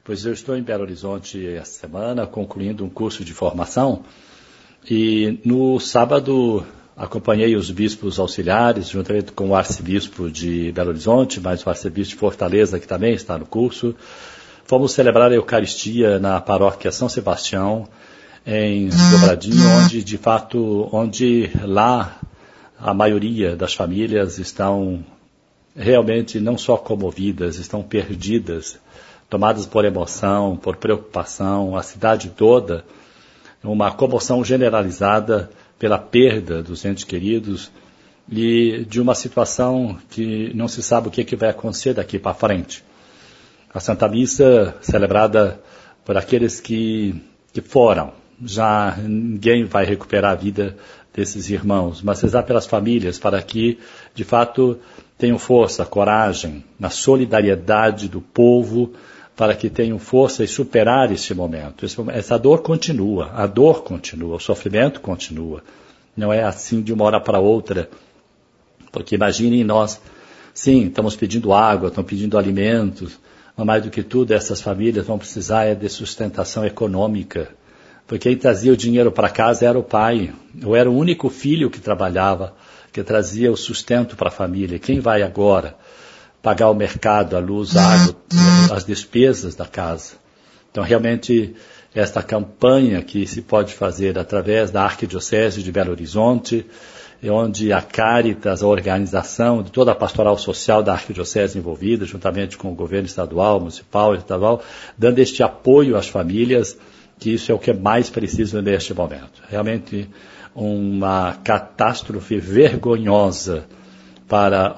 Pois eu estou em Belo Horizonte essa semana, concluindo um curso de formação, e no sábado acompanhei os bispos auxiliares, juntamente com o arcebispo de Belo Horizonte, mas o arcebispo de Fortaleza, que também está no curso. Fomos celebrar a Eucaristia na paróquia São Sebastião, em Dobradinho, onde lá a maioria das famílias estão realmente não só comovidas, estão perdidas, tomadas por emoção, por preocupação, a cidade toda, uma comoção generalizada pela perda dos entes queridos e de uma situação que não se sabe o que vai acontecer daqui para frente. A Santa Missa, celebrada por aqueles que foram, já ninguém vai recuperar a vida desses irmãos, mas rezar pelas famílias para que, de fato, tenham força, coragem, na solidariedade do povo, para que tenham força e superar este momento. Essa dor continua, o sofrimento continua. Não é assim de uma hora para outra, porque imaginem nós, sim, estamos pedindo água, estamos pedindo alimentos, mas mais do que tudo, essas famílias vão precisar de sustentação econômica, porque quem trazia o dinheiro para casa era o pai, ou era o único filho que trabalhava, que trazia o sustento para a família. Quem vai agora pagar o mercado, a luz, a água, as despesas da casa? Então, realmente, esta campanha que se pode fazer através da Arquidiocese de Belo Horizonte, onde a Caritas, a organização de toda a pastoral social da Arquidiocese envolvida, juntamente com o governo estadual, municipal e estadual, dando este apoio às famílias, que isso é o que mais precisa neste momento. Realmente uma catástrofe vergonhosa para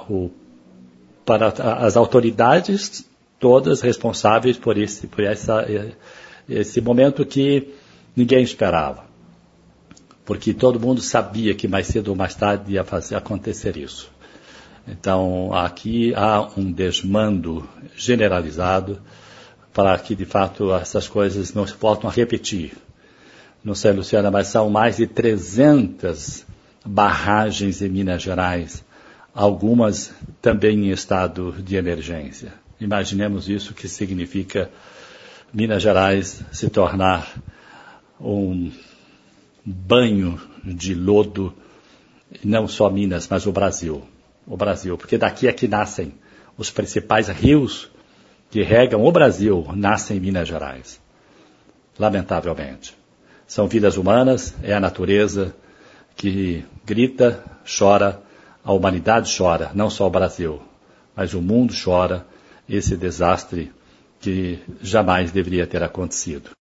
as autoridades todas responsáveis por esse momento que ninguém esperava. Porque todo mundo sabia que mais cedo ou mais tarde ia acontecer isso. Então, aqui há um desmando generalizado para que, de fato, essas coisas não se possam repetir. Não sei, Luciana, mas são mais de 300 barragens em Minas Gerais, algumas também em estado de emergência. Imaginemos isso, que significa Minas Gerais se tornar um banho de lodo, não só Minas, mas o Brasil, porque daqui é que nascem os principais rios que regam o Brasil, nascem em Minas Gerais, lamentavelmente. São vidas humanas, é a natureza que grita, chora, a humanidade chora, não só o Brasil, mas o mundo chora esse desastre que jamais deveria ter acontecido.